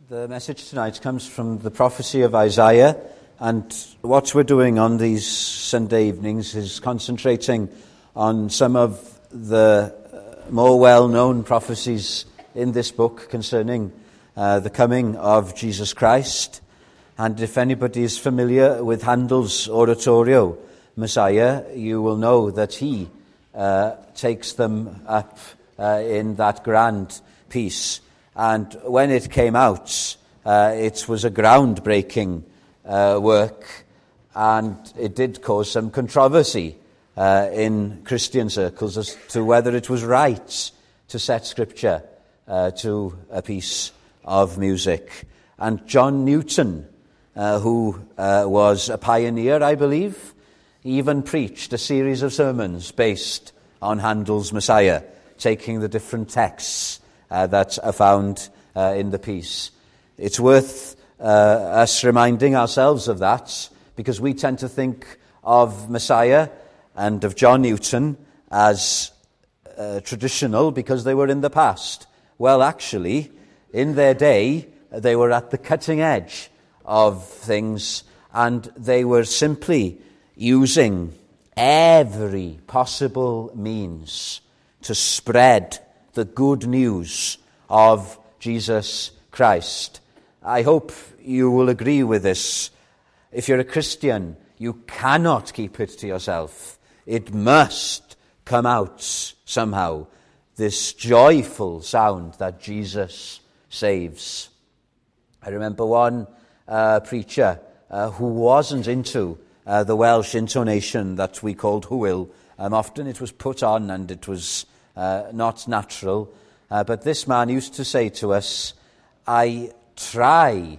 The message tonight comes from the prophecy of Isaiah, and what we're doing on these Sunday evenings is concentrating on some of the more well-known prophecies in this book concerning the coming of Jesus Christ. And if anybody is familiar with Handel's oratorio, Messiah, you will know that he takes them up in that grand piece. And when it came out, it was a groundbreaking work, and it did cause some controversy in Christian circles as to whether it was right to set Scripture to a piece of music. And John Newton, who was a pioneer, I believe, even preached a series of sermons based on Handel's Messiah, taking the different texts that are found in the piece. It's worth us reminding ourselves of that, because we tend to think of Messiah and of John Newton as traditional because they were in the past. Well, actually, in their day, they were at the cutting edge of things, and they were simply using every possible means to spread the good news of Jesus Christ. I hope you will agree with this. If you're a Christian, you cannot keep it to yourself. It must come out somehow, this joyful sound that Jesus saves. I remember one preacher who wasn't into the Welsh intonation that we called hwyl. Often it was put on and it was not natural. But this man used to say to us, I try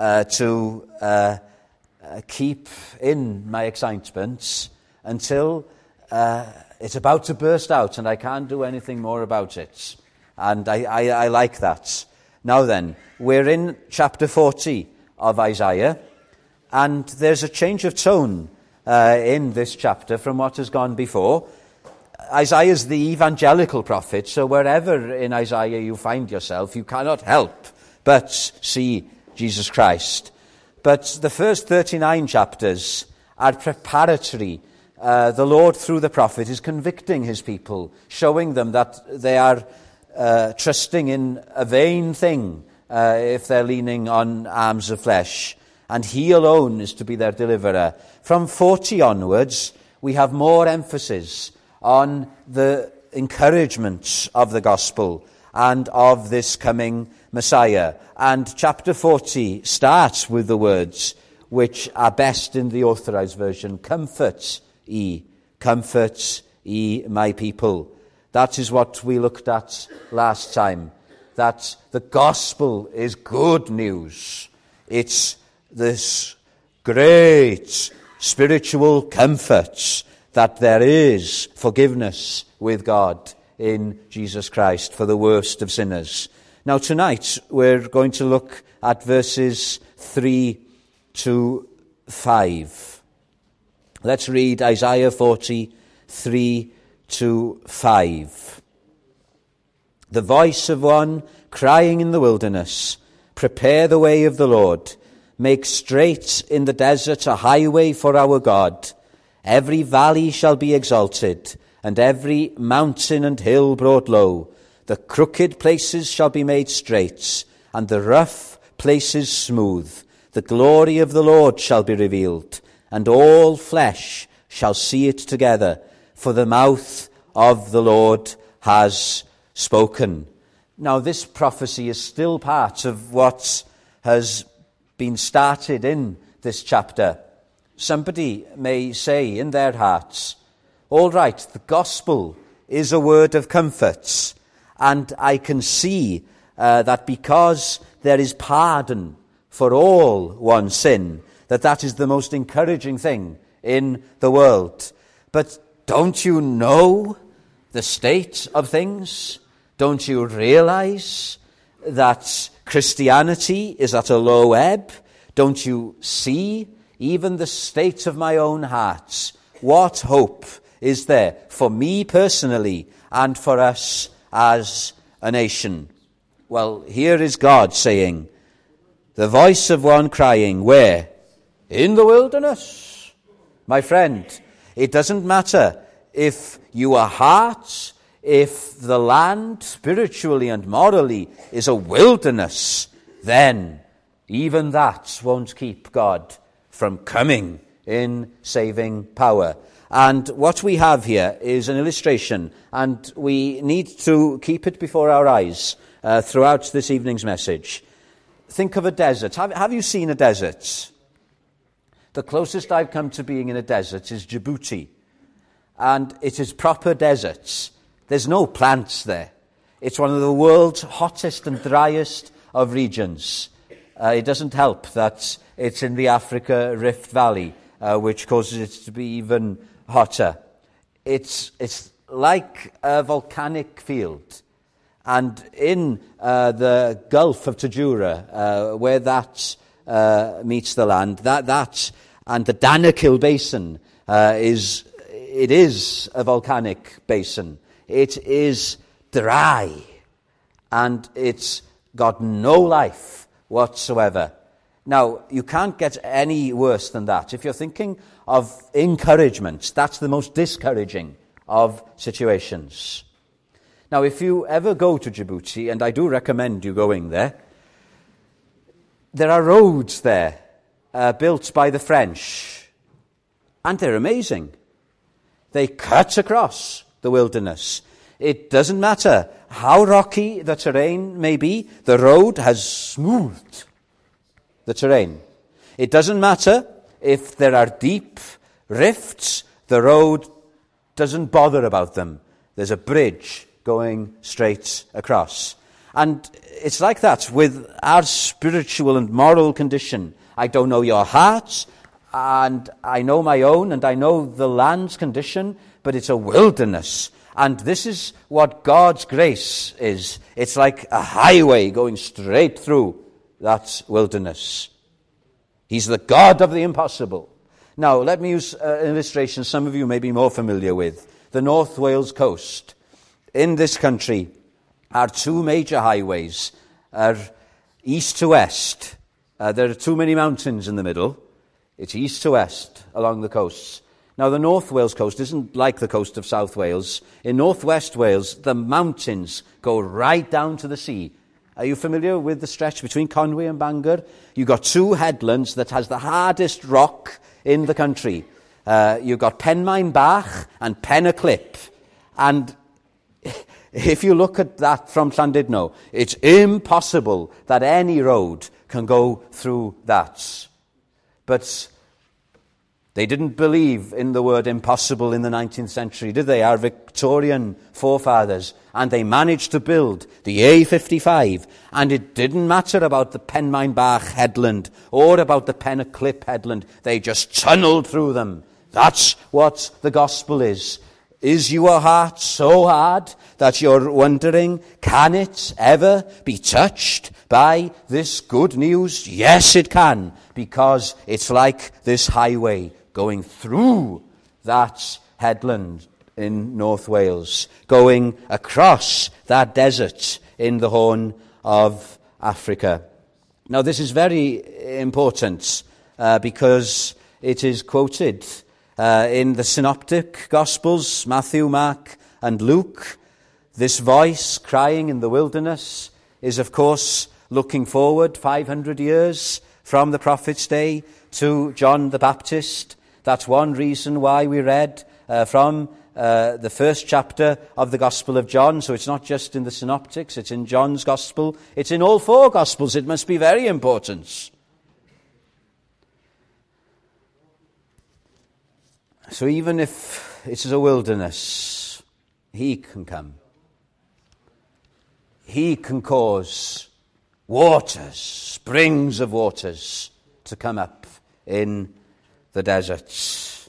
to keep in my excitements until it's about to burst out and I can't do anything more about it. And I like that. Now then, we're in chapter 40 of Isaiah, and there's a change of tone in this chapter from what has gone before. Isaiah is the evangelical prophet, so wherever in Isaiah you find yourself, you cannot help but see Jesus Christ. But the first 39 chapters are preparatory. The Lord, through the prophet, is convicting his people, showing them that they are trusting in a vain thing if they're leaning on arms of flesh, and he alone is to be their deliverer. From 40 onwards, we have more emphasis on the encouragement of the gospel and of this coming Messiah. And chapter 40 starts with the words which are best in the Authorized Version, comfort ye, my people. That is what we looked at last time, that the gospel is good news. It's this great spiritual comfort that there is forgiveness with God in Jesus Christ for the worst of sinners. Now tonight we're going to look at verses 3 to 5. Let's read Isaiah 40, 3 to 5. The voice of one crying in the wilderness, prepare the way of the Lord, make straight in the desert a highway for our God. Every valley shall be exalted, and every mountain and hill brought low. The crooked places shall be made straight, and the rough places smooth. The glory of the Lord shall be revealed, and all flesh shall see it together, for the mouth of the Lord has spoken. Now, this prophecy is still part of what has been started in this chapter. Somebody may say in their hearts, all right, the gospel is a word of comfort, and I can see that because there is pardon for all one's sin, that is the most encouraging thing in the world. But don't you know the state of things? Don't you realize that Christianity is at a low ebb? Don't you see even the state of my own heart? What hope is there for me personally and for us as a nation? Well, here is God saying, The voice of one crying, where? In the wilderness. My friend, it doesn't matter if your heart, if the land, spiritually and morally, is a wilderness, then even that won't keep God from coming in saving power. And what we have here is an illustration, and we need to keep it before our eyes throughout this evening's message. Think of a desert. Have you seen a desert? The closest I've come to being in a desert is Djibouti. And it is proper deserts. There's no plants there. It's one of the world's hottest and driest of regions. It doesn't help that it's in the Africa Rift Valley, which causes it to be even hotter. It's like a volcanic field. And in the Gulf of Tajura, where that meets the land, that and the Danakil Basin is a volcanic basin. It is dry, and it's got no life whatsoever. Now, you can't get any worse than that. If you're thinking of encouragement, that's the most discouraging of situations. Now, if you ever go to Djibouti, and I do recommend you going there are roads there built by the French, and they're amazing. They cut across the wilderness. It doesn't matter how rocky the terrain may be, the road has smoothed the terrain. It doesn't matter if there are deep rifts, the road doesn't bother about them. There's a bridge going straight across. And it's like that with our spiritual and moral condition. I don't know your heart, and I know my own, and I know the land's condition, but it's a wilderness. And this is what God's grace is. It's like a highway going straight through that wilderness. He's the God of the impossible. Now, let me use an illustration some of you may be more familiar with. The North Wales coast. In this country, our two major highways are east to west. There are too many mountains in the middle. It's east to west along the coasts. Now, the North Wales coast isn't like the coast of South Wales. In northwest Wales, the mountains go right down to the sea. Are you familiar with the stretch between Conwy and Bangor? You've got two headlands that has the hardest rock in the country. You've got Penmaen Bach and Pen y Clip. And if you look at that from Llandudno, it's impossible that any road can go through that. But they didn't believe in the word impossible in the 19th century, did they? Our Victorian forefathers. And they managed to build the A55. And it didn't matter about the Penmaen Bach headland or about the Pen y Clip headland. They just tunneled through them. That's what the gospel is. Is your heart so hard that you're wondering, can it ever be touched by this good news? Yes, it can, because it's like this highway going through that headland in North Wales, going across that desert in the Horn of Africa. Now, this is very important because it is quoted in the synoptic Gospels, Matthew, Mark, and Luke. This voice crying in the wilderness is, of course, looking forward 500 years from the prophet's day to John the Baptist. That's one reason why we read from the first chapter of the Gospel of John. So it's not just in the synoptics, it's in John's Gospel. It's in all four Gospels. It must be very important. So even if it is a wilderness, he can come. He can cause waters, springs of waters, to come up in the deserts.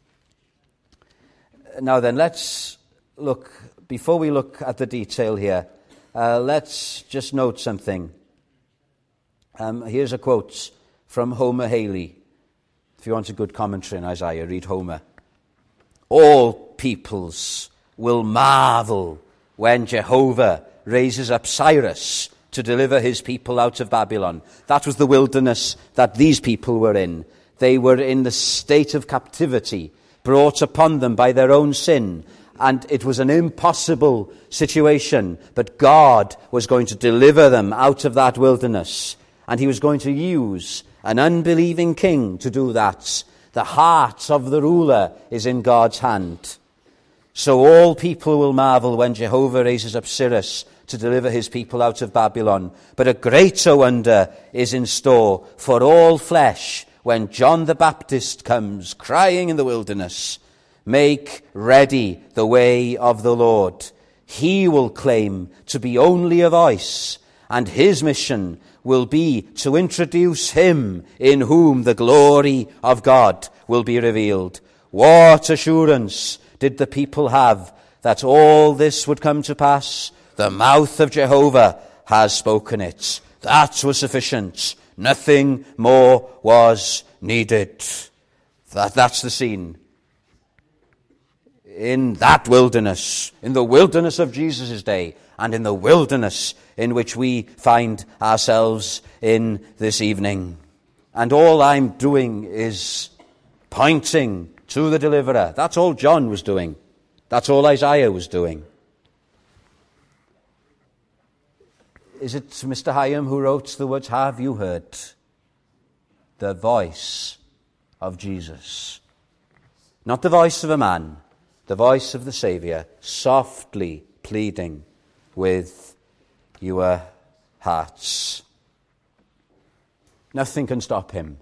Now then, let's look, before we look at the detail here, let's just note something. Here's a quote from Homer Haley. If you want a good commentary on Isaiah, read Homer. All peoples will marvel when Jehovah raises up Cyrus to deliver his people out of Babylon. That was the wilderness that these people were in. They were in the state of captivity, brought upon them by their own sin. And it was an impossible situation, but God was going to deliver them out of that wilderness. And he was going to use an unbelieving king to do that. The heart of the ruler is in God's hand. So all people will marvel when Jehovah raises up Cyrus to deliver his people out of Babylon. But a greater wonder is in store for all flesh when John the Baptist comes crying in the wilderness, "Make ready the way of the Lord." He will claim to be only a voice, and his mission will be to introduce him in whom the glory of God will be revealed. What assurance did the people have that all this would come to pass? The mouth of Jehovah has spoken it. That was sufficient. Nothing more was needed. That's the scene. In that wilderness, in the wilderness of Jesus' day, and in the wilderness in which we find ourselves in this evening. And all I'm doing is pointing to the deliverer. That's all John was doing. That's all Isaiah was doing. Is it Mr. Hyam who wrote the words, "Have you heard the voice of Jesus"? Not the voice of a man, the voice of the Saviour, softly pleading with your hearts. Nothing can stop him.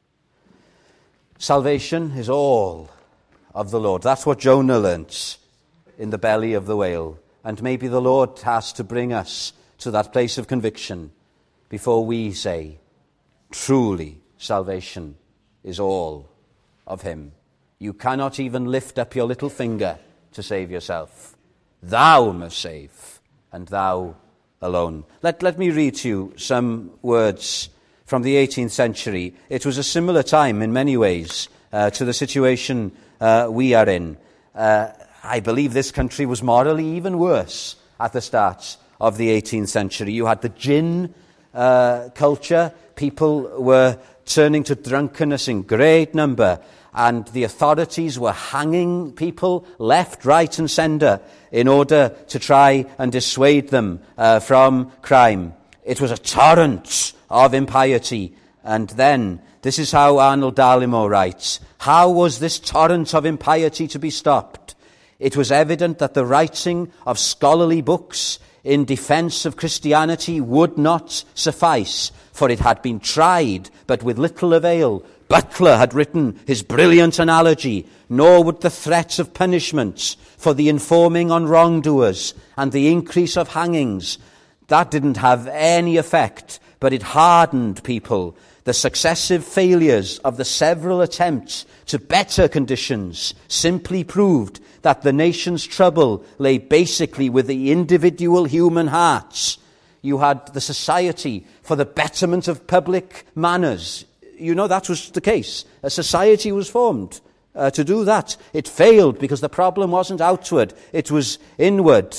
Salvation is all of the Lord. That's what Jonah learnt in the belly of the whale. And maybe the Lord has to bring us to that place of conviction before we say, truly, salvation is all of him. You cannot even lift up your little finger to save yourself. Thou must save, and thou alone. Let me read to you some words from the 18th century. It was a similar time in many ways to the situation we are in. I believe this country was morally even worse at the start of the 18th century. You had the gin culture. People were turning to drunkenness in great number, and the authorities were hanging people left, right and centre in order to try and dissuade them from crime. It was a torrent of impiety. And then, this is how Arnold Dallimore writes, how was this torrent of impiety to be stopped? It was evident that the writing of scholarly books in defence of Christianity would not suffice, for it had been tried, but with little avail. Butler had written his brilliant analogy, nor would the threats of punishments for the informing on wrongdoers and the increase of hangings, that didn't have any effect, but it hardened people. The successive failures of the several attempts to better conditions simply proved that the nation's trouble lay basically with the individual human hearts. You had the Society for the Betterment of Public Manners. You know, that was the case. A society was formed to do that. It failed because the problem wasn't outward, it was inward.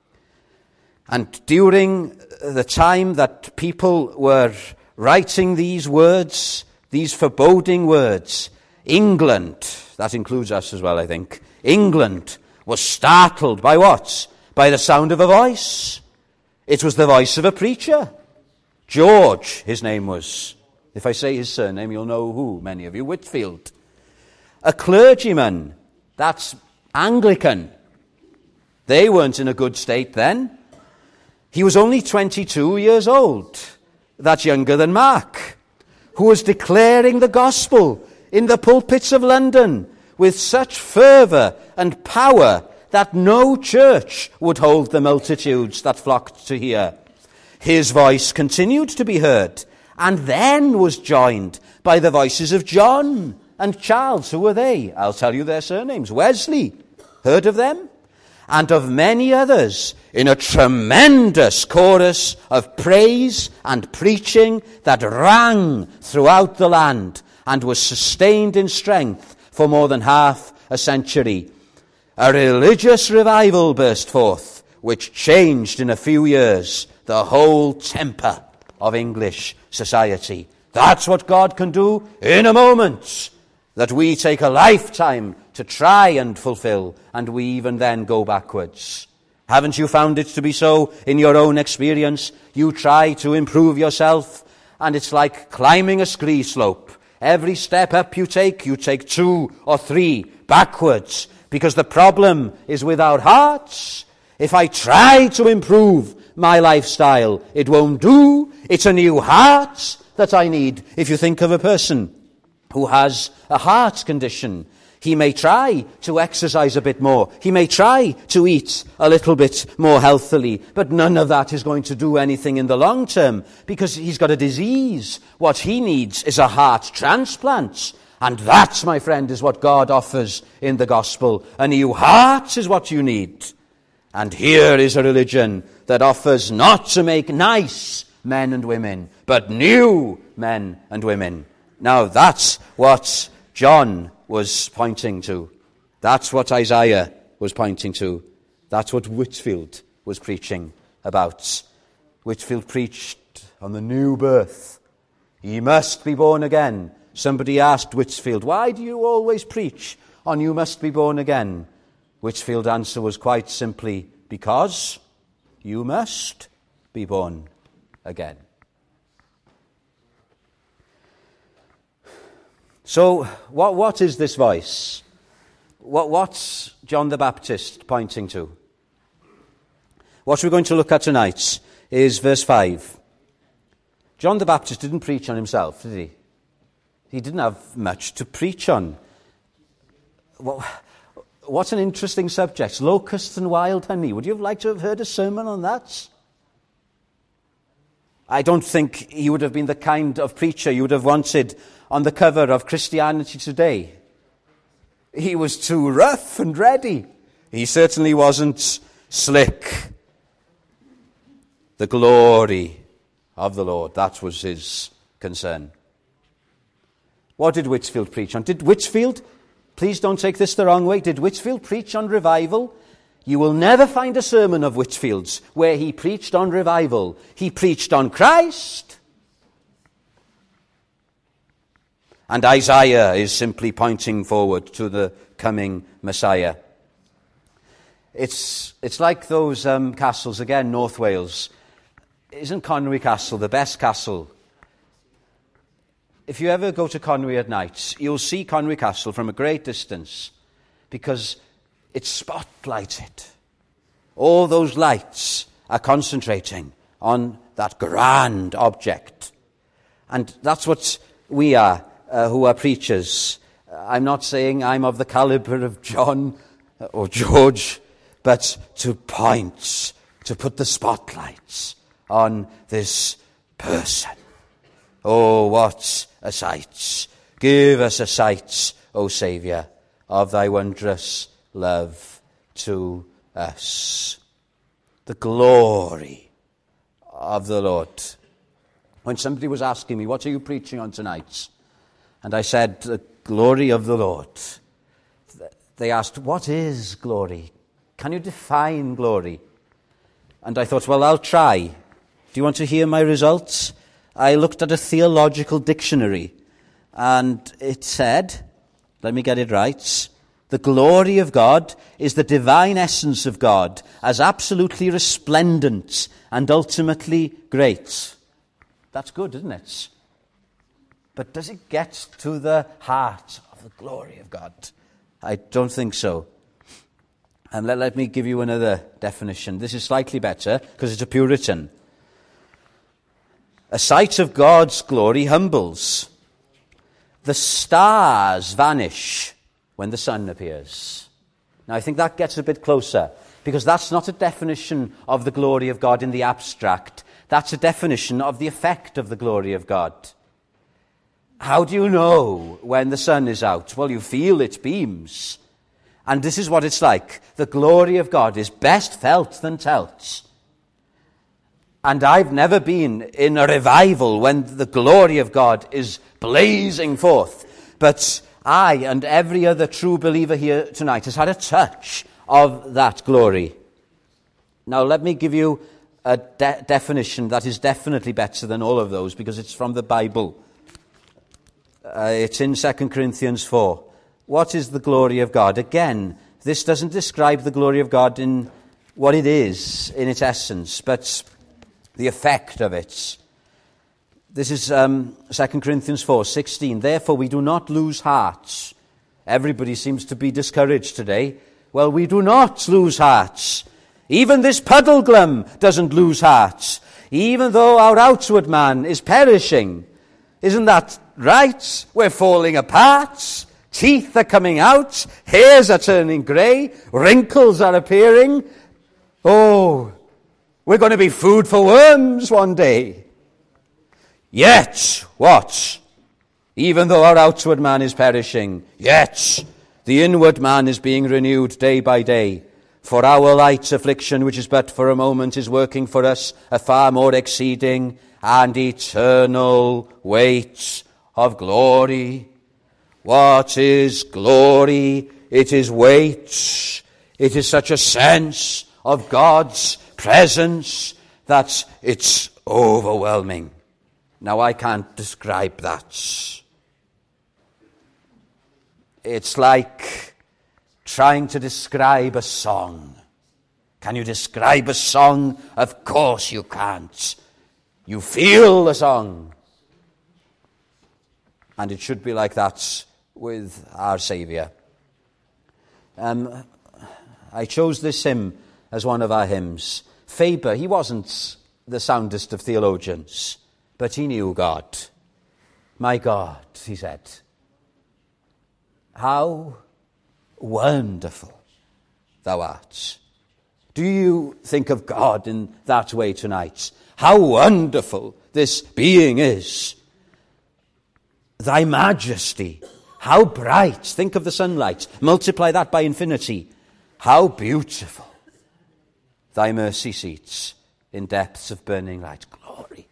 And during the time that people were writing these words, these foreboding words, England, that includes us as well, I think, England was startled by what? By the sound of a voice. It was the voice of a preacher. George, his name was. If I say his surname, you'll know who, many of you, Whitfield. A clergyman, that's Anglican. They weren't in a good state then. He was only 22 years old. That's younger than Mark, who was declaring the gospel in the pulpits of London with such fervour and power that no church would hold the multitudes that flocked to hear. His voice continued to be heard, and then was joined by the voices of John and Charles. Who were they? I'll tell you their surnames. Wesley, heard of them? And of many others, in a tremendous chorus of praise and preaching that rang throughout the land and was sustained in strength for more than half a century. A religious revival burst forth, which changed in a few years the whole temper of English society. That's what God can do in a moment that we take a lifetime to try and fulfill, and we even then go backwards. Haven't you found it to be so in your own experience? You try to improve yourself, and it's like climbing a ski slope. Every step up you take 2 or 3 backwards, because the problem is with our hearts. If I try to improve my lifestyle, it won't do. It's a new heart that I need. If you think of a person who has a heart condition, he may try to exercise a bit more. He may try to eat a little bit more healthily, but none of that is going to do anything in the long term because he's got a disease. What he needs is a heart transplant. And that, my friend, is what God offers in the gospel. A new heart is what you need. And here is a religion that offers not to make nice men and women, but new men and women. Now that's what John was pointing to. That's what Isaiah was pointing to. That's what Whitefield was preaching about. Whitefield preached on the new birth. Ye must be born again. Somebody asked Whitefield, why do you always preach on you must be born again? Whitefield's answer was quite simply, because you must be born again. So, what is this voice? What's John the Baptist pointing to? What we're going to look at tonight is verse 5. John the Baptist didn't preach on himself, did he? He didn't have much to preach on. What an interesting subject. Locusts and wild honey. Would you have liked to have heard a sermon on that? I don't think he would have been the kind of preacher you would have wanted on the cover of Christianity Today. He was too rough and ready. He certainly wasn't slick. The glory of the Lord, that was his concern. What did Whitefield preach on? Did Whitefield, please don't take this the wrong way, did Whitefield preach on revival? You will never find a sermon of Whitefield's where he preached on revival. He preached on Christ. And Isaiah is simply pointing forward to the coming Messiah. It's like those castles, again, North Wales. Isn't Conwy Castle the best castle? If you ever go to Conwy at night, you'll see Conwy Castle from a great distance because it's spotlighted. All those lights are concentrating on that grand object. And that's what we are who are preachers. I'm not saying I'm of the caliber of John or George, but to point, to put the spotlights on this person. Oh, what a sight. Give us a sight, O Saviour, of thy wondrous love to us. The glory of the Lord. When somebody was asking me, what are you preaching on tonight? And I said, the glory of the Lord. They asked, what is glory? Can you define glory? And I thought, well, I'll try. Do you want to hear my results? I looked at a theological dictionary, and it said, let me get it right, the glory of God is the divine essence of God as absolutely resplendent and ultimately great. That's good, isn't it? But does it get to the heart of the glory of God? I don't think so. And let me give you another definition. This is slightly better because it's a Puritan. A sight of God's glory humbles. The stars vanish when the sun appears. Now, I think that gets a bit closer, because that's not a definition of the glory of God in the abstract. That's a definition of the effect of the glory of God. How do you know when the sun is out? Well, you feel its beams. And this is what it's like. The glory of God is best felt than telt. And I've never been in a revival when the glory of God is blazing forth. But I and every other true believer here tonight has had a touch of that glory. Now let me give you a definition that is definitely better than all of those because it's from the Bible. It's in 2 Corinthians 4. What is the glory of God? Again, this doesn't describe the glory of God in what it is, in its essence, but the effect of it. This is 2 Corinthians 4:16. Therefore, we do not lose hearts. Everybody seems to be discouraged today. Well, we do not lose hearts. Even this puddleglum doesn't lose hearts, even though our outward man is perishing. Isn't that right? We're falling apart. Teeth are coming out. Hairs are turning grey. Wrinkles are appearing. Oh, we're going to be food for worms one day. Yet, what? Even though our outward man is perishing, yet the inward man is being renewed day by day. For our light affliction, which is but for a moment, is working for us a far more exceeding and eternal weight of glory. What is glory? It is weight. It is such a sense of God's presence that it's overwhelming. Now, I can't describe that. It's like trying to describe a song. Can you describe a song? Of course you can't. You feel the song. And it should be like that with our Saviour. I chose this hymn as one of our hymns. Faber, he wasn't the soundest of theologians, but he knew God. My God, he said, how wonderful thou art. Do you think of God in that way tonight? How wonderful this being is. Thy majesty, how bright. Think of the sunlight. Multiply that by infinity. How beautiful. Thy mercy seats in depths of burning light. Glory.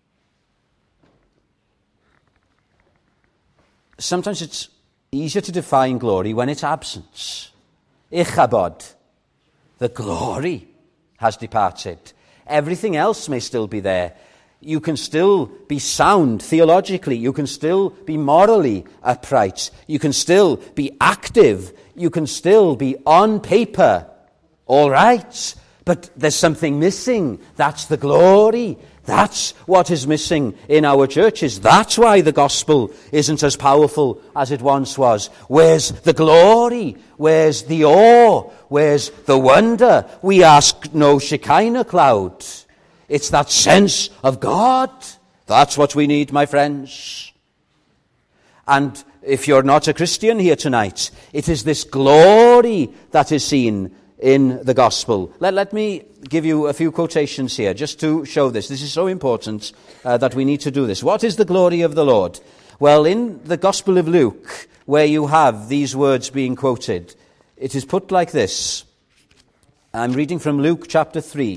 Sometimes it's easier to define glory when it's absence. Ichabod. The glory has departed. Everything else may still be there. You can still be sound theologically. You can still be morally upright. You can still be active. You can still be on paper. All right. But there's something missing. That's the glory. That's what is missing in our churches. That's why the gospel isn't as powerful as it once was. Where's the glory? Where's the awe? Where's the wonder? We ask no Shekinah cloud. It's that sense of God. That's what we need, my friends. And if you're not a Christian here tonight, it is this glory that is seen in the gospel. Let me give you a few quotations here just to show this. This is so important that we need to do this. What is the glory of the Lord? Well, in the Gospel of Luke, where you have these words being quoted, it is put like this. I'm reading from Luke chapter 3.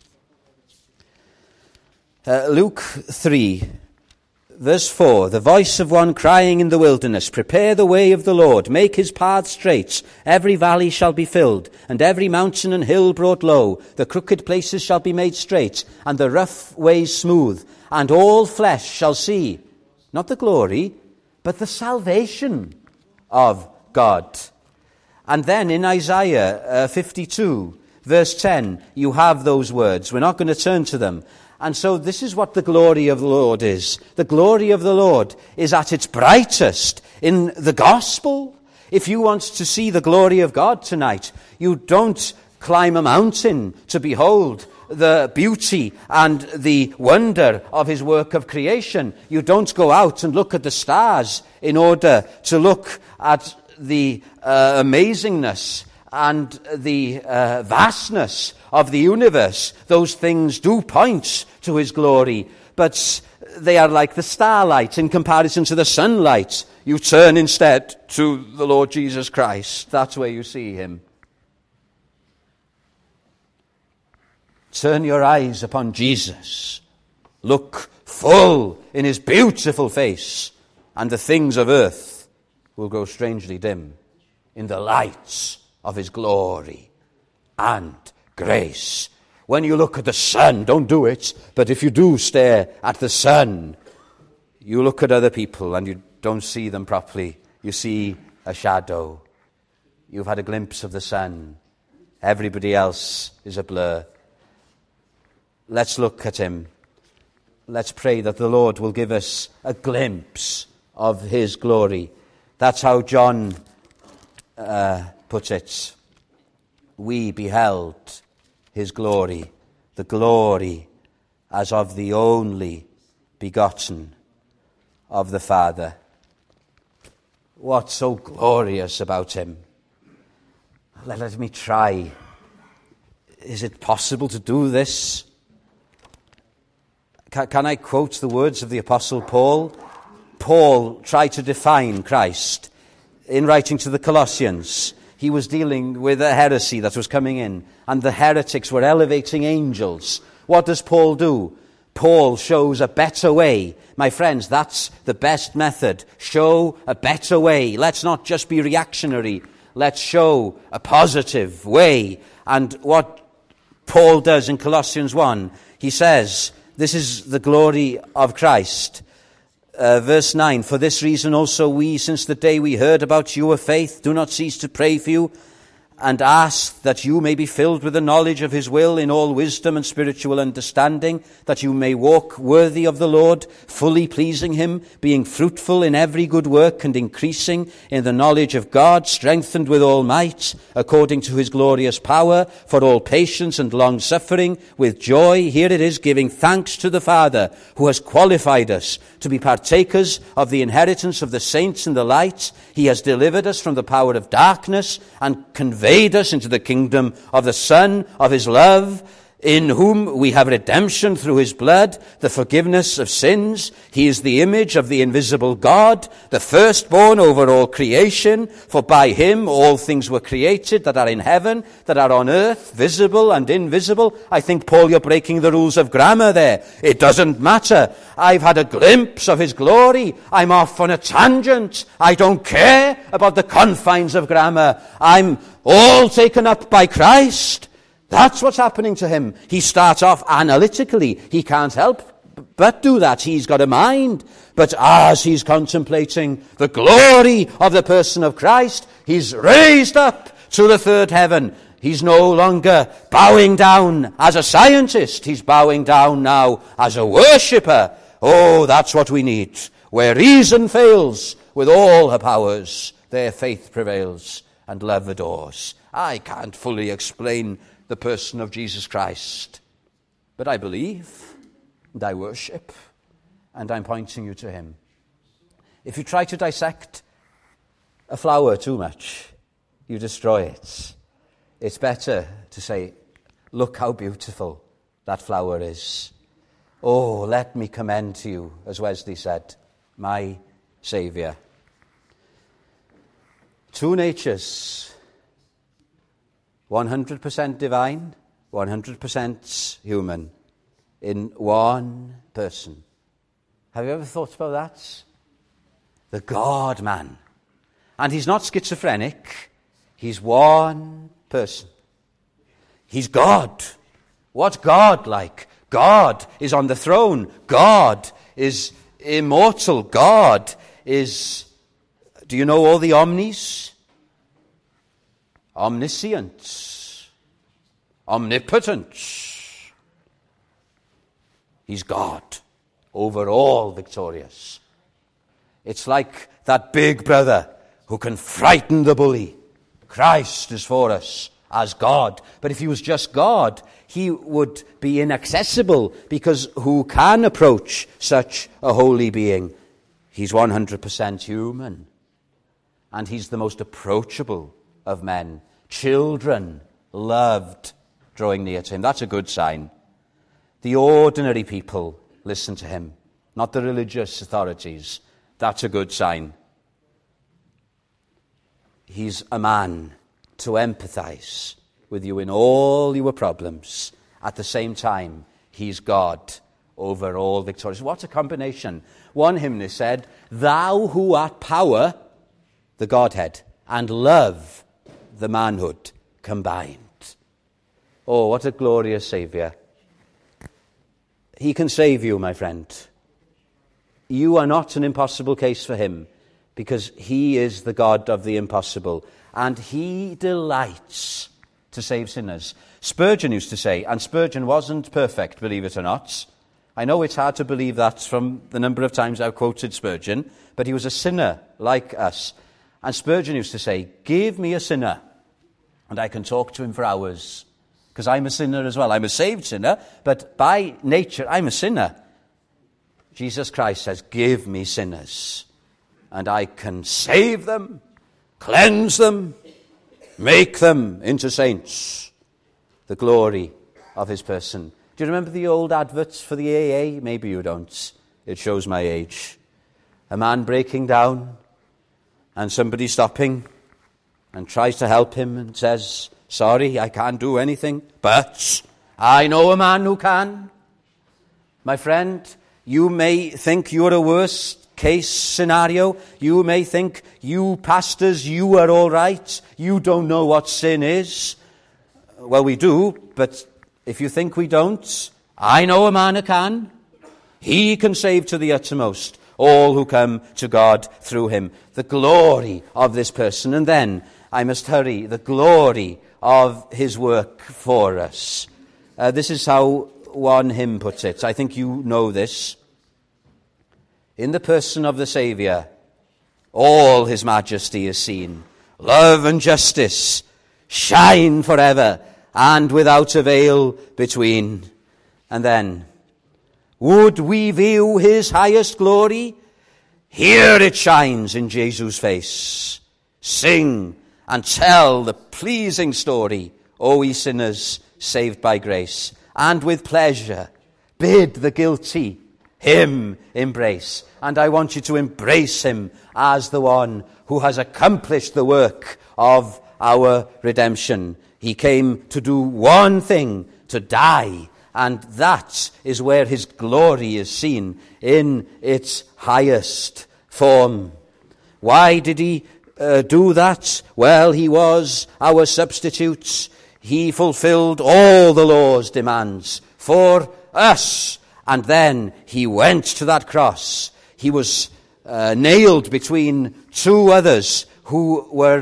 Luke 3, verse 4, the voice of one crying in the wilderness, prepare the way of the Lord, make his path straight. Every valley shall be filled, and every mountain and hill brought low. The crooked places shall be made straight, and the rough ways smooth. And all flesh shall see, not the glory, but the salvation of God. And then in Isaiah 52, verse 10, you have those words. We're not going to turn to them. And so this is what the glory of the Lord is. The glory of the Lord is at its brightest in the gospel. If you want to see the glory of God tonight, you don't climb a mountain to behold the beauty and the wonder of his work of creation. You don't go out and look at the stars in order to look at the amazingness and the vastness of the universe. Those things do point to his glory, but they are like the starlight in comparison to the sunlight. You turn instead to the Lord Jesus Christ. That's where you see him. Turn your eyes upon Jesus. Look full in his beautiful face, and the things of earth will grow strangely dim in the lights of his glory and grace. When you look at the sun, don't do it, but if you do stare at the sun, you look at other people and you don't see them properly. You see a shadow. You've had a glimpse of the sun. Everybody else is a blur. Let's look at him. Let's pray that the Lord will give us a glimpse of his glory. That's how John puts it. We beheld his glory, the glory as of the only begotten of the Father. What's so glorious about him? Let me try. Is it possible to do this? Can I quote the words of the Apostle Paul? Paul tried to define Christ in writing to the Colossians. He was dealing with a heresy that was coming in, and the heretics were elevating angels. What does Paul do? Paul shows a better way. My friends, that's the best method. Show a better way. Let's not just be reactionary. Let's show a positive way. And what Paul does in Colossians 1, he says, this is the glory of Christ. Verse 9, for this reason also we, since the day we heard about your faith, do not cease to pray for you and ask that you may be filled with the knowledge of his will in all wisdom and spiritual understanding, that you may walk worthy of the Lord, fully pleasing him, being fruitful in every good work and increasing in the knowledge of God, strengthened with all might, according to his glorious power, for all patience and long-suffering, with joy, here it is, giving thanks to the Father, who has qualified us to be partakers of the inheritance of the saints in the light. He has delivered us from the power of darkness and conveyed us into the kingdom of the Son of his love, in whom we have redemption through his blood, the forgiveness of sins. He is the image of the invisible God, the firstborn over all creation. For by him all things were created that are in heaven, that are on earth, visible and invisible. I think, Paul, you're breaking the rules of grammar there. It doesn't matter. I've had a glimpse of his glory. I'm off on a tangent. I don't care about the confines of grammar. I'm all taken up by Christ. That's what's happening to him. He starts off analytically. He can't help but do that. He's got a mind. But as he's contemplating the glory of the person of Christ, he's raised up to the third heaven. He's no longer bowing down as a scientist. He's bowing down now as a worshipper. Oh, that's what we need. Where reason fails, with all her powers, there faith prevails and love adores. I can't fully explain the person of Jesus Christ, but I believe and I worship, and I'm pointing you to him. If you try to dissect a flower too much, you destroy it. It's better to say, look how beautiful that flower is. Oh, let me commend to you, as Wesley said, my Saviour. Two natures, 100% divine, 100% human, in one person. Have you ever thought about that? The God-man. And he's not schizophrenic. He's one person. He's God. What's God like? God is on the throne. God is immortal. God is, do you know all the omnis? Omniscient, omnipotent. He's God, over all victorious. It's like that big brother who can frighten the bully. Christ is for us as God. But if he was just God, he would be inaccessible, because who can approach such a holy being? He's 100% human. And he's the most approachable of men. Children loved drawing near to him. That's a good sign. The ordinary people listen to him, not the religious authorities. That's a good sign. He's a man to empathize with you in all your problems. At the same time, he's God over all victorious. What a combination. One hymnist said, thou who art power, the Godhead, and love, the manhood combined. Oh, what a glorious Saviour. He can save you, my friend. You are not an impossible case for him, because he is the God of the impossible, and he delights to save sinners. Spurgeon used to say, and Spurgeon wasn't perfect, believe it or not. I know it's hard to believe that from the number of times I've quoted Spurgeon, but he was a sinner like us. And Spurgeon used to say, give me a sinner, and I can talk to him for hours, because I'm a sinner as well. I'm a saved sinner, but by nature I'm a sinner. Jesus Christ says, give me sinners, and I can save them, cleanse them, make them into saints. The glory of his person. Do you remember the old adverts for the AA? Maybe you don't. It shows my age. A man breaking down, and somebody stopping and tries to help him and says, sorry, I can't do anything, but I know a man who can. My friend, you may think you're a worst case scenario. You may think, you pastors, you are all right. You don't know what sin is. Well, we do, but if you think we don't, I know a man who can. He can save to the uttermost all who come to God through him. The glory of this person. And then, I must hurry, the glory of his work for us. This is how one hymn puts it. I think you know this. In the person of the Saviour, all his majesty is seen. Love and justice shine forever, and without a veil between. And then, would we view his highest glory? Here it shines in Jesus' face. Sing and tell the pleasing story, O ye sinners saved by grace, and with pleasure bid the guilty him embrace. And I want you to embrace him as the one who has accomplished the work of our redemption. He came to do one thing, to die, and that is where his glory is seen in its highest form. Why did he do that? Well, he was our substitute. He fulfilled all the law's demands for us. And then he went to that cross. He was nailed between two others who were,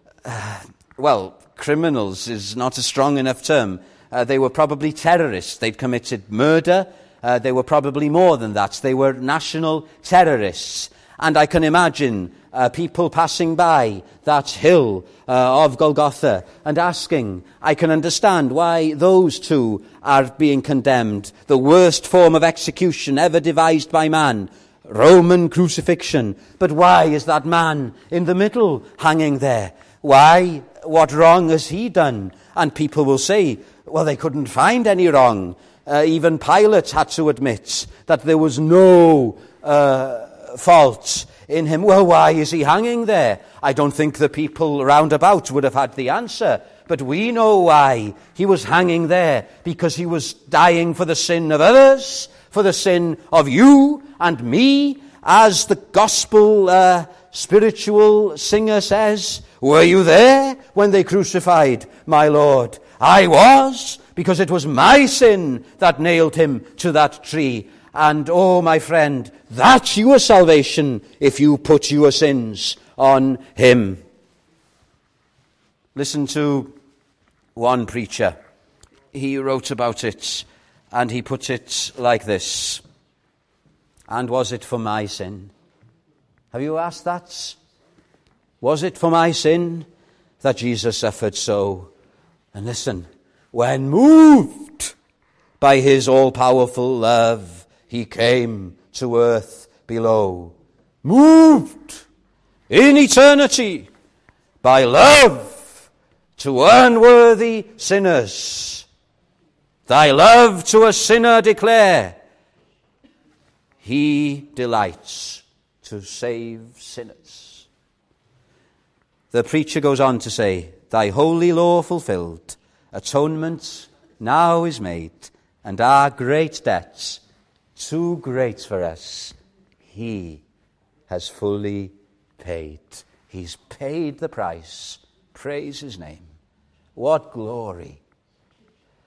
criminals is not a strong enough term. They were probably terrorists. They'd committed murder. They were probably more than that. They were national terrorists. And I can imagine people passing by that hill of Golgotha and asking, I can understand why those two are being condemned. The worst form of execution ever devised by man, Roman crucifixion. But why is that man in the middle hanging there? Why? What wrong has he done? And people will say, well, they couldn't find any wrong. Even Pilate had to admit that there was no fault in him. Well, why is he hanging there? I don't think the people round about would have had the answer. But we know why he was hanging there. Because he was dying for the sin of others, for the sin of you and me. As the gospel spiritual singer says, were you there when they crucified my Lord? I was, because it was my sin that nailed him to that tree. And, oh, my friend, that's your salvation if you put your sins on him. Listen to one preacher. He wrote about it, and he put it like this. And was it for my sin? Have you asked that? Was it for my sin that Jesus suffered so? And listen, when moved by his all-powerful love, he came to earth below. Moved in eternity by love to unworthy sinners. Thy love to a sinner declare. He delights to save sinners. The preacher goes on to say, thy holy law fulfilled, atonement now is made, and our great debts, too great for us, he has fully paid. He's paid the price. Praise his name. What glory.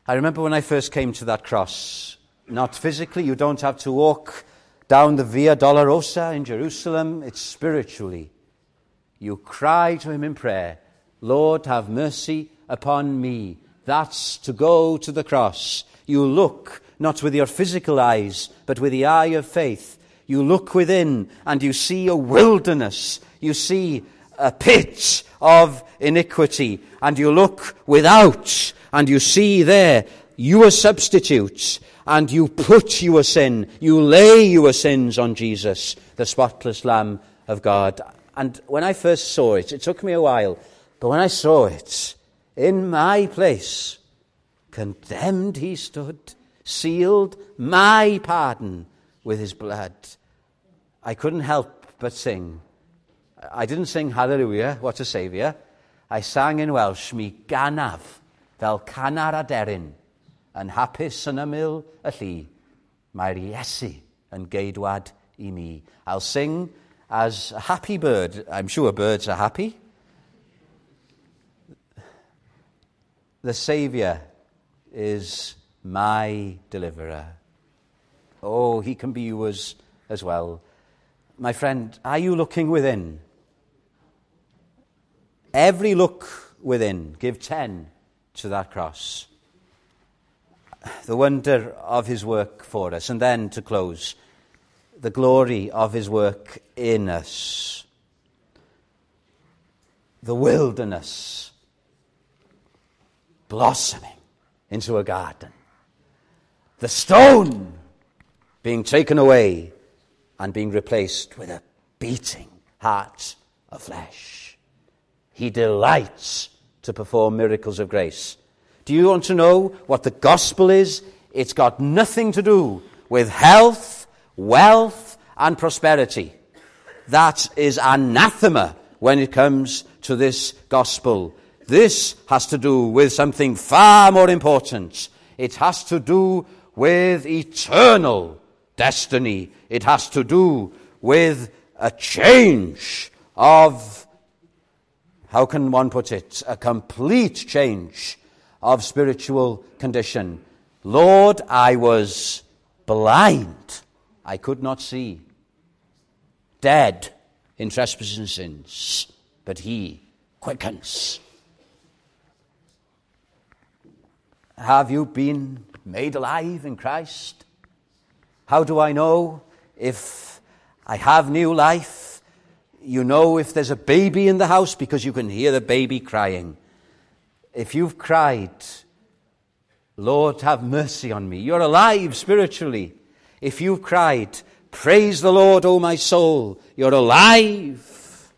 I remember when I first came to that cross, not physically, you don't have to walk down the Via Dolorosa in Jerusalem, it's spiritually. You cry to him in prayer, Lord, have mercy upon me. That's to go to the cross. You look not with your physical eyes, but with the eye of faith. You look within and you see a wilderness. You see a pit of iniquity. And you look without and you see there your substitute. And you put your sin, you lay your sins on Jesus, the spotless Lamb of God. And when I first saw it, it took me a while, but when I saw it, in my place, condemned he stood, sealed my pardon with his blood. I couldn't help but sing. I didn't sing Hallelujah, what a Saviour. I sang in Welsh, mi ganaf fel canar aderyn, yn hapus yn ymyl y llu, mae'r Iesu yn geidwad I mi. I'll sing as a happy bird. I'm sure birds are happy. The Saviour is my deliverer. Oh, he can be yours as well. My friend, are you looking within? Every look within, give 10 to that cross. The wonder of his work for us. And then to close, the glory of his work in us. The wilderness blossoming into a garden. The stone being taken away and being replaced with a beating heart of flesh. He delights to perform miracles of grace. Do you want to know what the gospel is? It's got nothing to do with health, wealth, and prosperity. That is anathema when it comes to this gospel. This has to do with something far more important. It has to do with eternal destiny. It has to do with a change of, how can one put it, a complete change of spiritual condition. Lord, I was blind. I could not see. Dead in trespasses and sins. But he quickens. Have you been made alive in Christ? How do I know if I have new life? You know if there's a baby in the house because you can hear the baby crying. If you've cried, Lord, have mercy on me, you're alive spiritually. If you've cried, praise the Lord, O my soul, you're alive.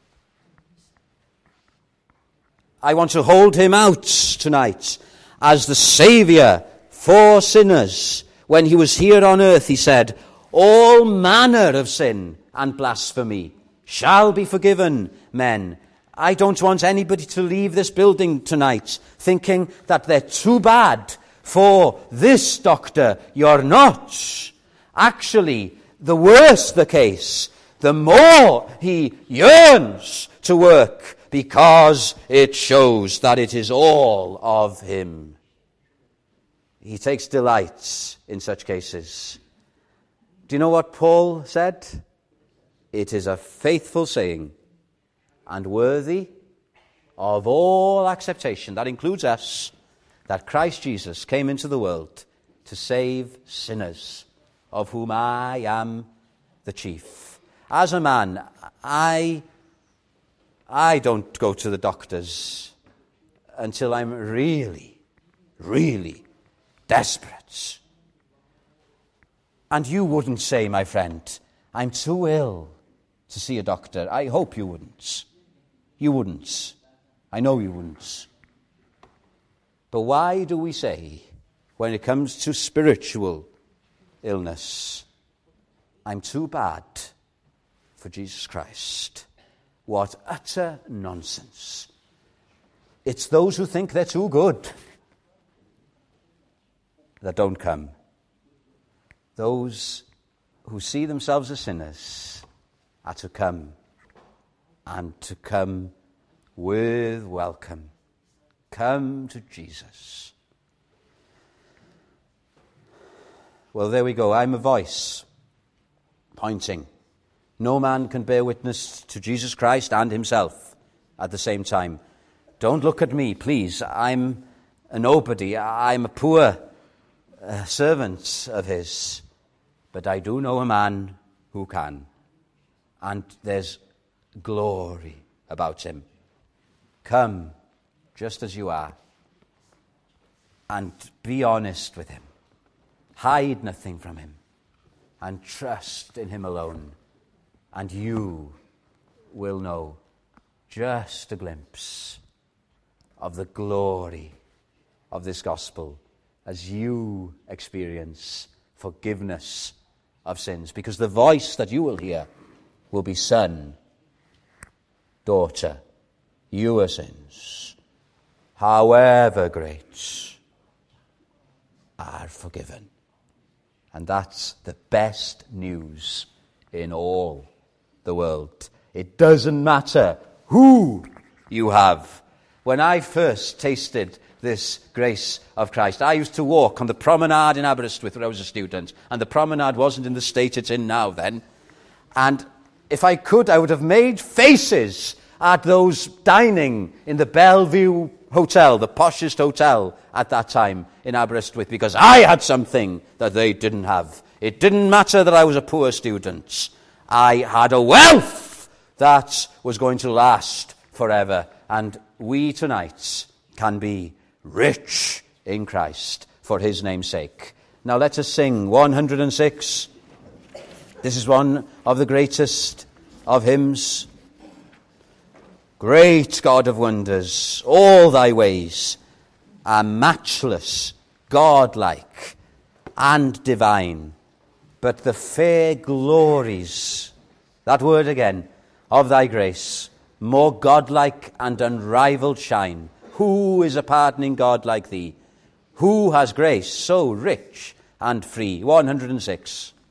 I want to hold him out tonight as the Saviour for sinners. When he was here on earth, he said, all manner of sin and blasphemy shall be forgiven men. I don't want anybody to leave this building tonight thinking that they're too bad for this doctor. You're not. Actually, the worse the case, the more he yearns to work, because it shows that it is all of him. He takes delight in such cases. Do you know what Paul said? It is a faithful saying and worthy of all acceptation, that includes us, that Christ Jesus came into the world to save sinners, of whom I am the chief. As a man, I don't go to the doctors until I'm really, really desperate. And you wouldn't say, my friend, I'm too ill to see a doctor. I hope you wouldn't. You wouldn't. I know you wouldn't. But why do we say, when it comes to spiritual illness, I'm too bad for Jesus Christ? What utter nonsense. It's those who think they're too good that don't come. Those who see themselves as sinners are to come, and to come with welcome. Come to Jesus. Well, there we go. I'm a voice pointing. No man can bear witness to Jesus Christ and himself at the same time. Don't look at me, please. I'm a nobody. I'm a poor servant of his. But I do know a man who can. And there's glory about him. Come just as you are. And be honest with him. Hide nothing from him. And trust in him alone. And you will know just a glimpse of the glory of this gospel as you experience forgiveness of sins. Because the voice that you will hear will be, son, daughter, your sins, however great, are forgiven. And that's the best news in all the world. It doesn't matter who you have. When I first tasted this grace of Christ, I used to walk on the promenade in Aberystwyth when I was a student, and the promenade wasn't in the state it's in now then. And if I could, I would have made faces at those dining in the Bellevue Hotel, the poshest hotel at that time in Aberystwyth, because I had something that they didn't have. It didn't matter that I was a poor student. I had a wealth that was going to last forever. And we tonight can be rich in Christ for his name's sake. Now let us sing 106. This is one of the greatest of hymns. Great God of wonders, all thy ways are matchless, godlike, and divine. But the fair glories, that word again, of thy grace, more godlike and unrivaled shine. Who is a pardoning God like thee? Who has grace so rich and free? 106.